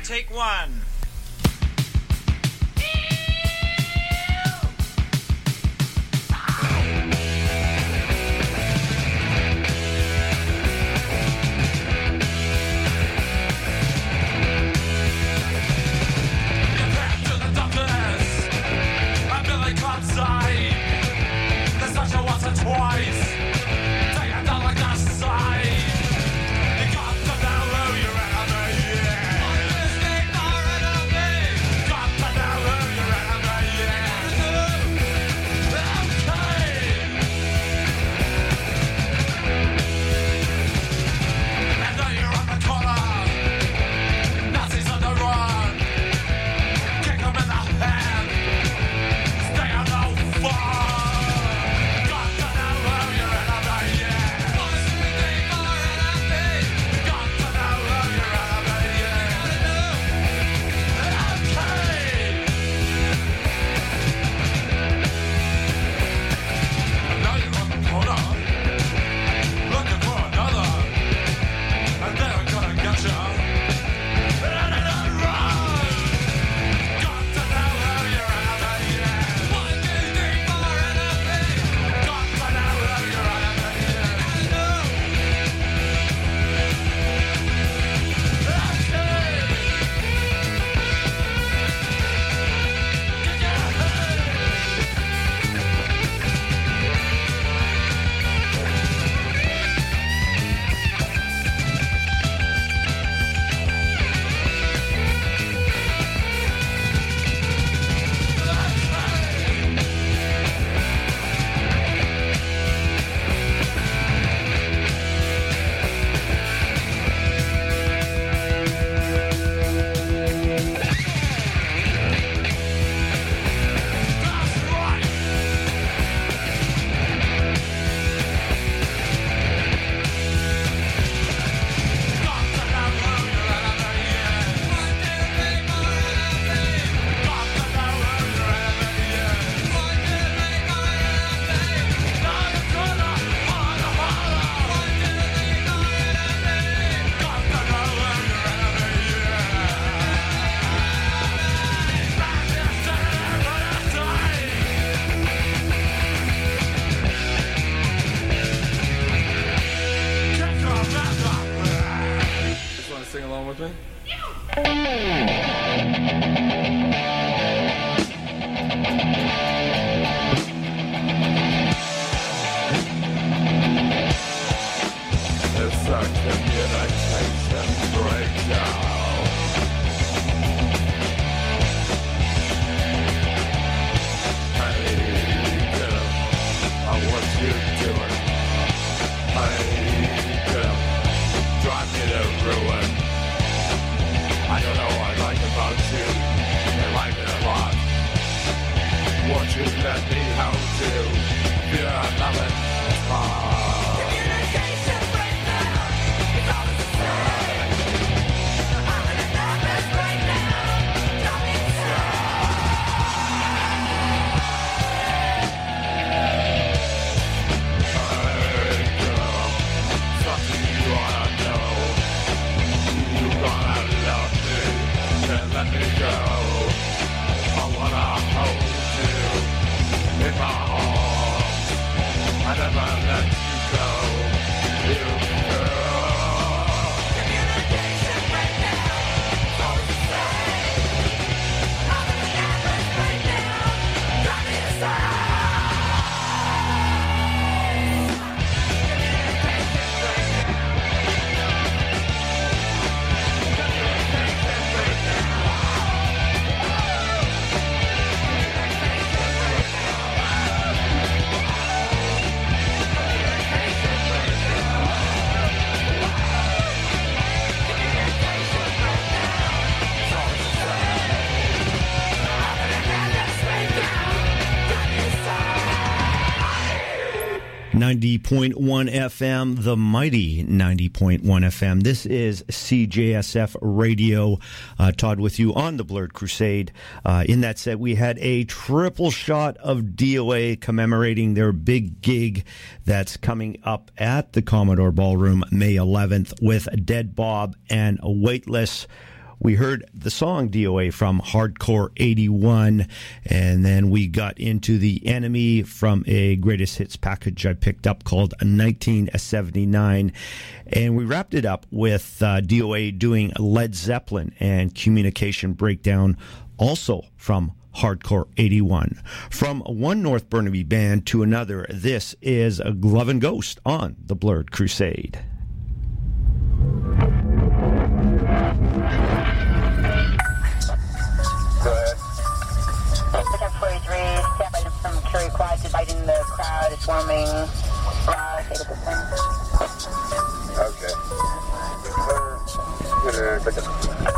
take one. Twice, take it down like a sign. You got to know who you're .1 FM, the mighty 90.1 FM. This is CJSF Radio. Todd with you on the Blurred Crusade. In that set, we had a triple shot of DOA commemorating their big gig that's coming up at the Commodore Ballroom May 11th with Dead Bob and Weightless. We heard the song DOA from Hardcore 81, and then we got into The Enemy from a greatest hits package I picked up called 1979, and we wrapped it up with DOA doing Led Zeppelin and Communication Breakdown, also from Hardcore 81. From one North Burnaby band to another, this is a Glove and Ghost on the Blurred Crusade. Go ahead. Second 43, stand by from Curie Quad, dividing the crowd, swarming. Okay.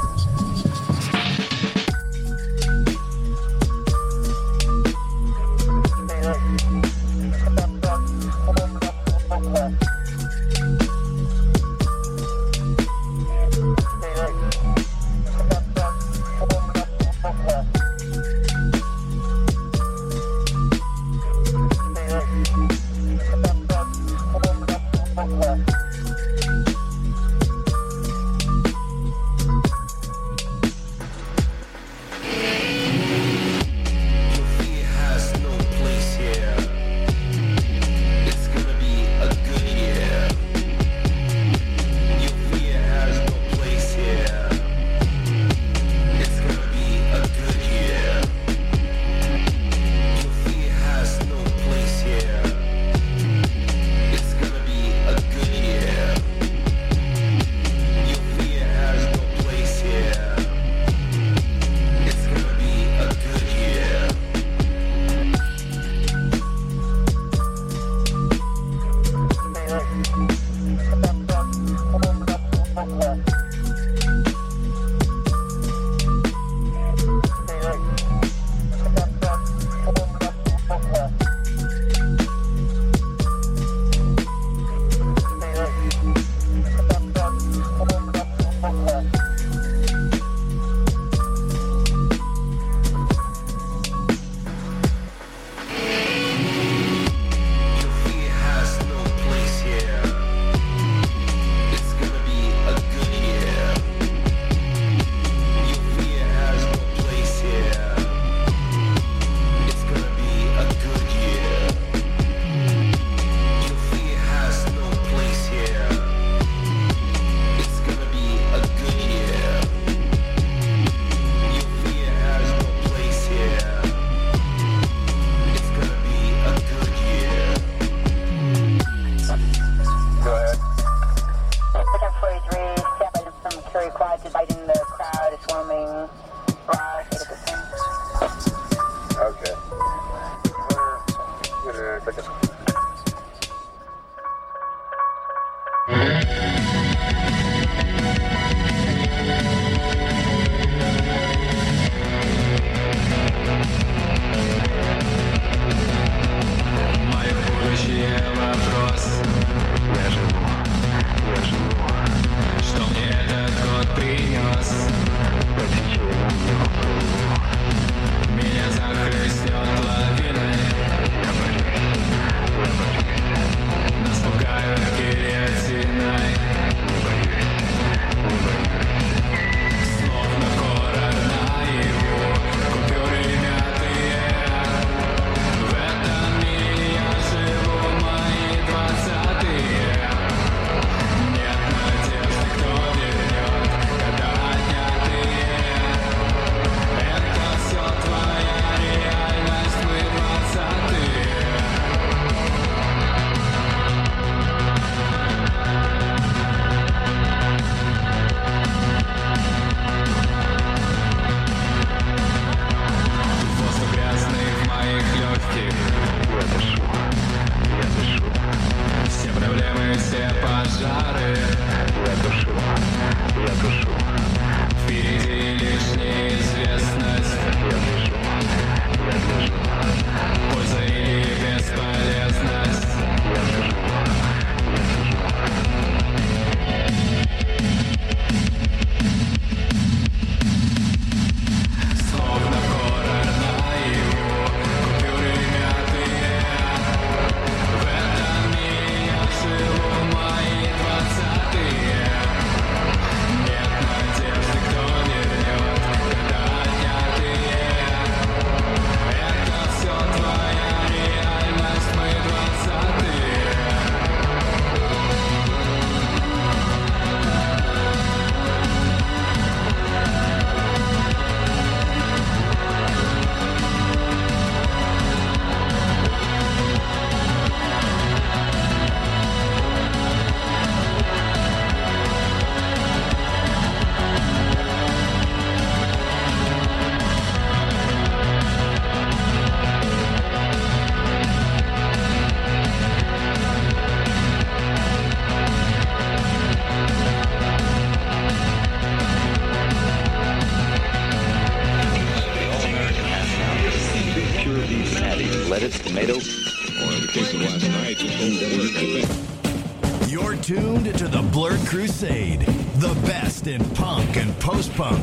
with tomato. Or in the case of last night, just didn't work, I think. You're tuned to the Blurred Crusade, the best in punk and post-punk.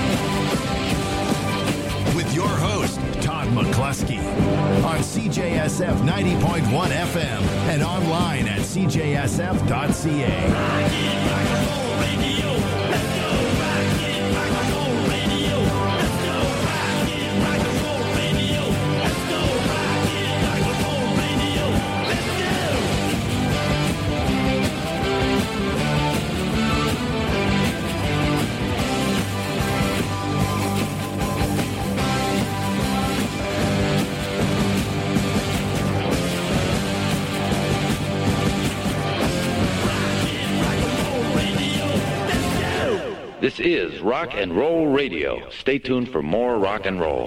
With your host, Todd McCluskey, on CJSF 90.1 FM and online at cjsf.ca. This is Rock and Roll Radio. Stay tuned for more rock and roll.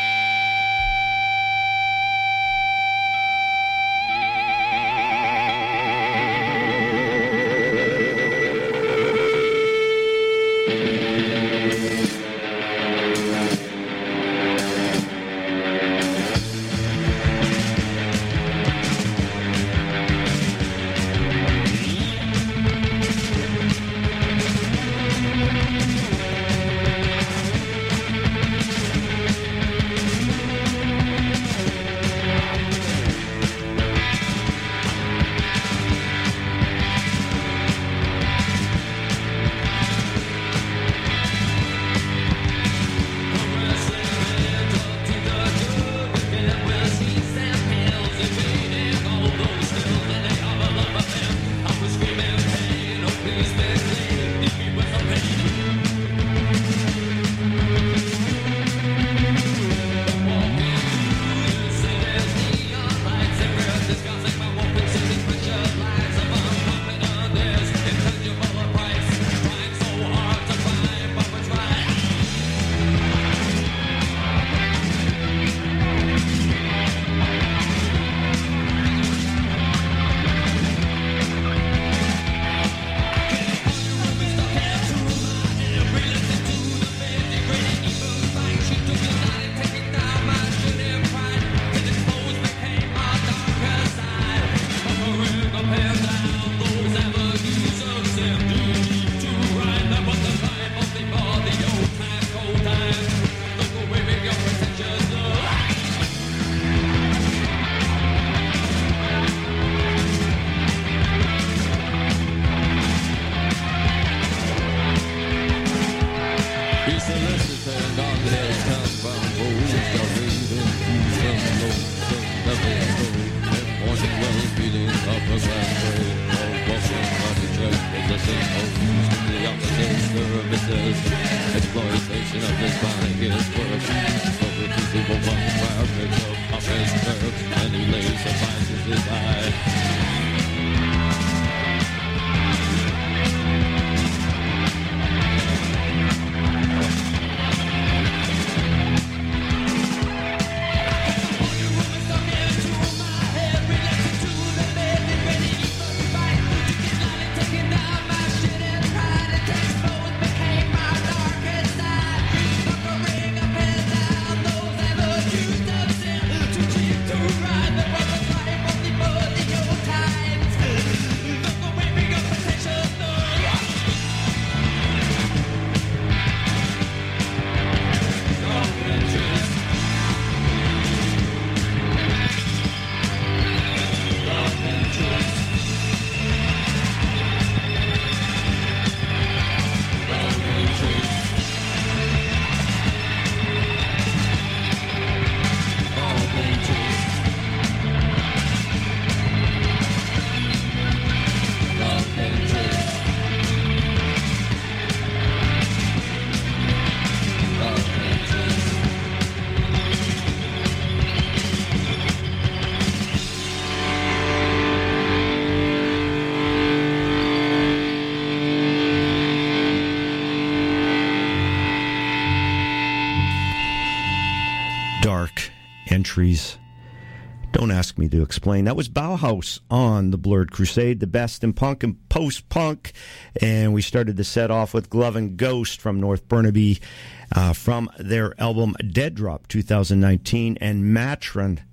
Entries. Don't ask me to explain. That was Bauhaus on the Blurred Crusade, the best in punk and post-punk. And we started the set off with Glove and Ghost from North Burnaby from their album Dead Drop 2019, and Matron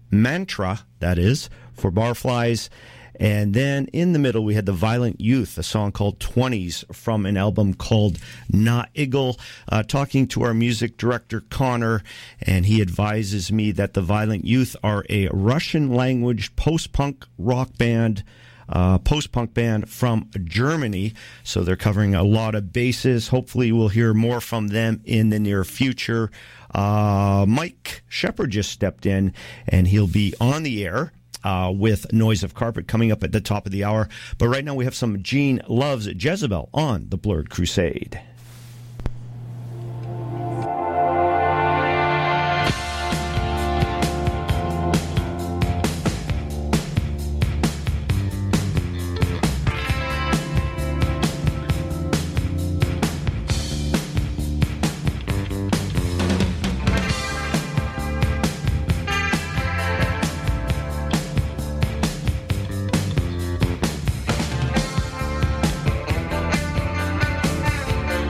Mantra, that is, for Barflies. And then in the middle, we had the Violent Youth, a song called 20s from an album called Na Igel. Talking to our music director, Connor, and he advises me that the Violent Youth are a Russian-language post-punk rock band, post-punk band from Germany. So they're covering a lot of bases. Hopefully we'll hear more from them in the near future. Mike Shepard just stepped in, and he'll be on the air with Noise of Carpet coming up at the top of the hour. But right now we have some Gene Loves Jezebel on the Blurred Crusade. Thank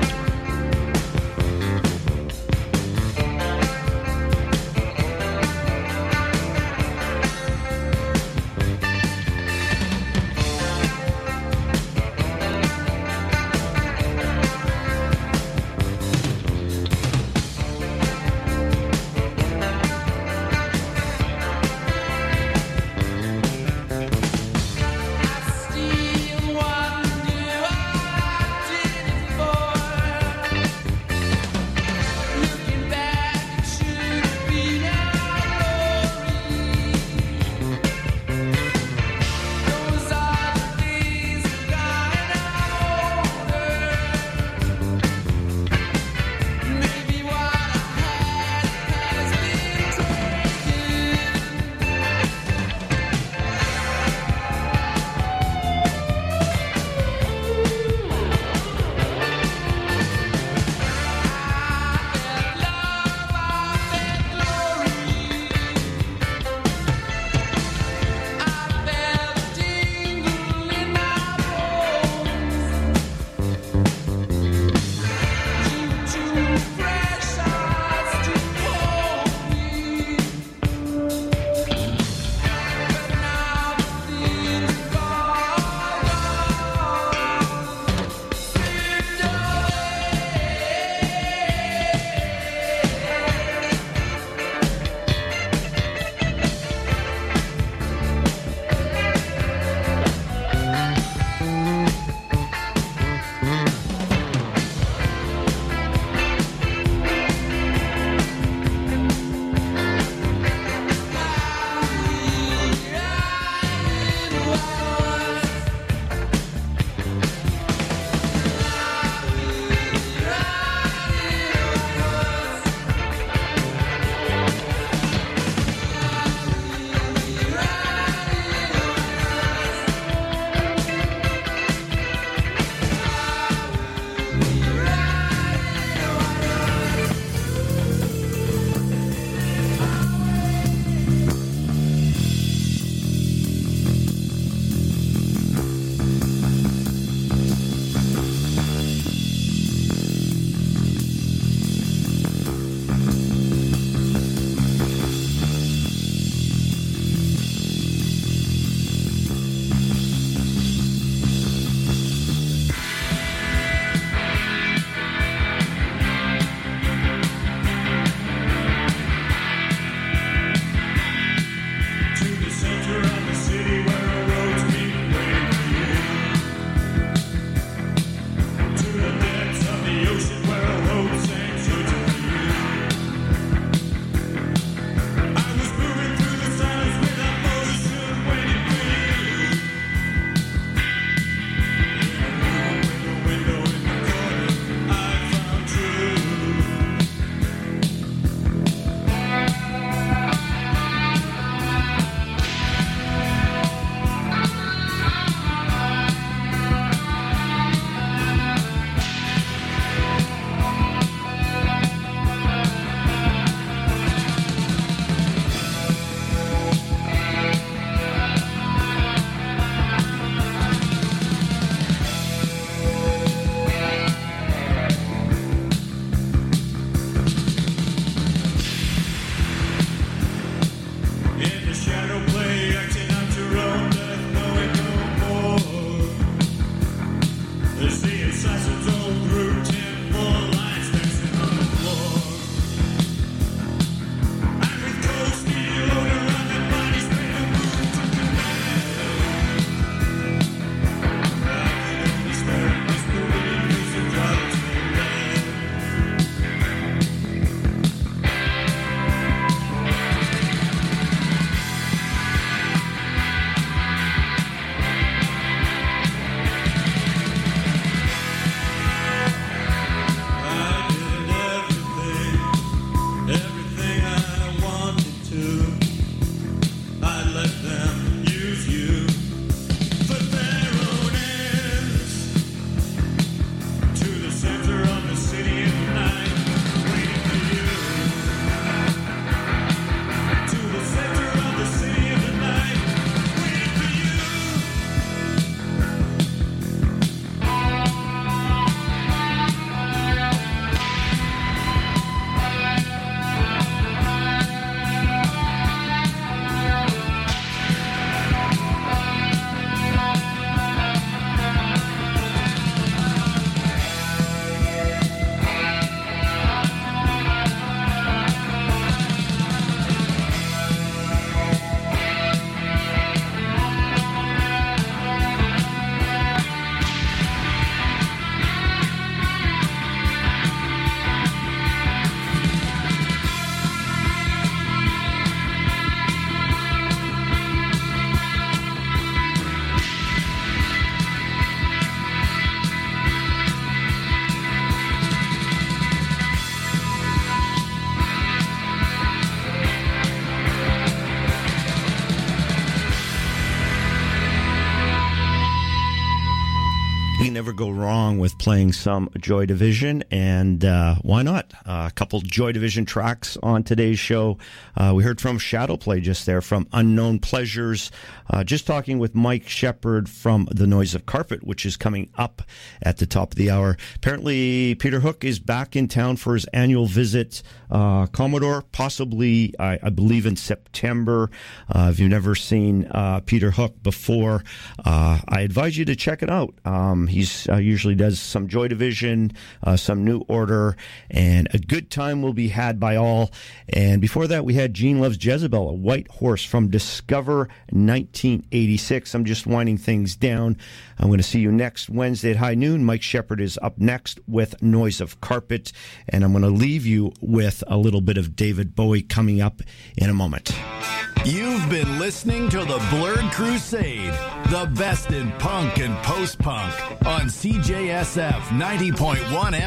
never go wrong with playing some Joy Division, and why not? A couple Joy Division tracks on today's show. We heard from Shadowplay just there, from Unknown Pleasures, just talking with Mike Shepard from The Noise of Carpet, which is coming up at the top of the hour. Apparently, Peter Hook is back in town for his annual visit. Commodore, possibly, I believe, in September. If you've never seen Peter Hook before, I advise you to check it out. He's usually does some Joy Division, some New Order, and a good time will be had by all. And before that, we had Gene Loves Jezebel, a White Horse from Discover 1986. I'm just winding things down. I'm going to see you next Wednesday at high noon. Mike Shepard is up next with Noise of Carpet, and I'm going to leave you with a little bit of David Bowie coming up in a moment. You've been listening to the Blurred Crusade, the best in punk and post-punk on CJSF 90.1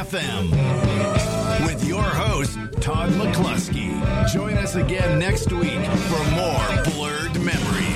FM. With your host, Todd McCluskey. Join us again next week for more Blurred Memories.